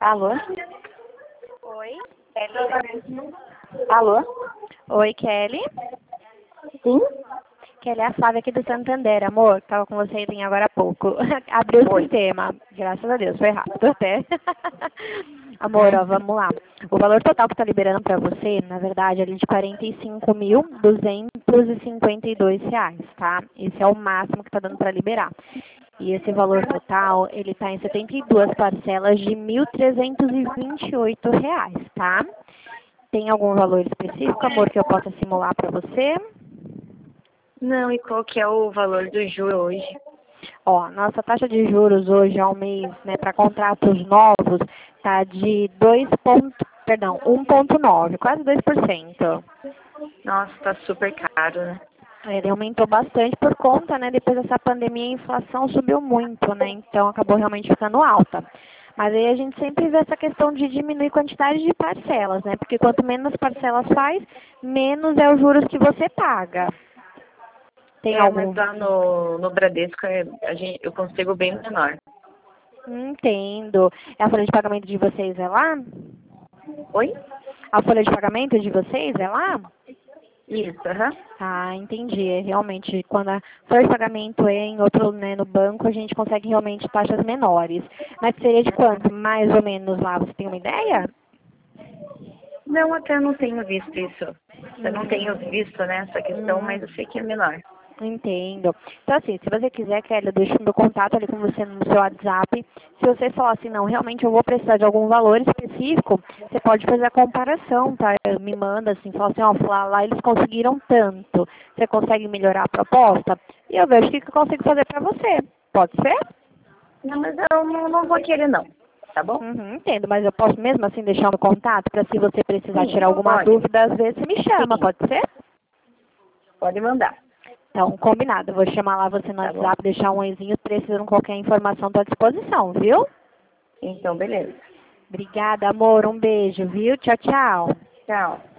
Alô? Oi? Alô? Oi, Kelly. Sim? Kelly é a Flávia aqui do Santander, amor. Tava com você aí agora há pouco. Abriu o Oi. sistema. Graças a Deus, foi rápido até. Amor, ó, vamos lá. O valor total que tá liberando pra você, na verdade, é de R$ 45.252, tá? Esse é o máximo que tá dando pra liberar. E esse valor total, ele tá em 72 parcelas de R$ 1.328, tá? Tem algum valor específico, amor, que eu possa simular pra você? Não, e qual que é o valor do juro hoje? Ó, nossa taxa de juros hoje ao mês, né, para contratos novos, tá de 1,9, quase 2%. Nossa, tá super caro, né? Ele aumentou bastante por conta, né, depois dessa pandemia a inflação subiu muito, né, então acabou realmente ficando alta. Mas aí a gente sempre vê essa questão de diminuir a quantidade de parcelas, né, porque quanto menos parcelas faz, menos é os juros que você paga. Tem Mas algum? lá no Bradesco eu consigo bem menor. Entendo. É a folha de pagamento de vocês é lá? Oi? A folha de pagamento de vocês é lá? Isso, aham. Ah, entendi. É realmente, quando a folha de pagamento é em outro, né, no banco, a gente consegue realmente taxas menores. Mas seria de quanto? Mais ou menos lá, você tem uma ideia? Não, até não tenho visto isso. Eu não tenho Hum, visto, né, essa questão, mas eu sei que é menor. Entendo. Então, assim, se você quiser, Kelly, eu deixo o meu contato ali com você no seu WhatsApp. Se você falar assim, não, realmente eu vou precisar de algum valor específico, você pode fazer a comparação, tá? Me manda assim, fala assim, ó, lá eles conseguiram tanto. Você consegue melhorar a proposta? E eu vejo o que eu consigo fazer pra você. Pode ser? Não, mas eu não vou querer não, tá bom? Entendo, mas eu posso mesmo assim deixar o meu contato para se você precisar Sim, tirar alguma pode. dúvida, às vezes você me chama, Sim, pode ser? pode mandar, Então, combinado. Eu vou chamar lá você no tá bom? WhatsApp, deixar um oizinho, precisando de qualquer informação, estou à disposição, viu? Então, beleza. Obrigada, amor. Um beijo, viu? Tchau, tchau. Tchau.